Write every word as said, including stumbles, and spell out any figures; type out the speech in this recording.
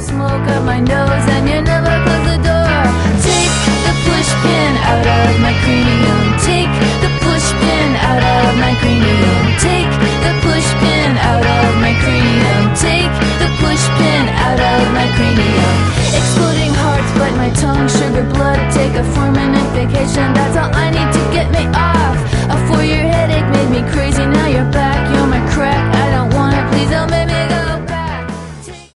smoke up my nose and you never close the door. Take the push pin out of my cranium. Take the push pin out of my cranium. Take the push pin out of my cranium. Take the push pin out of my cranium. Exploding hearts bite my tongue, sugar blood take a form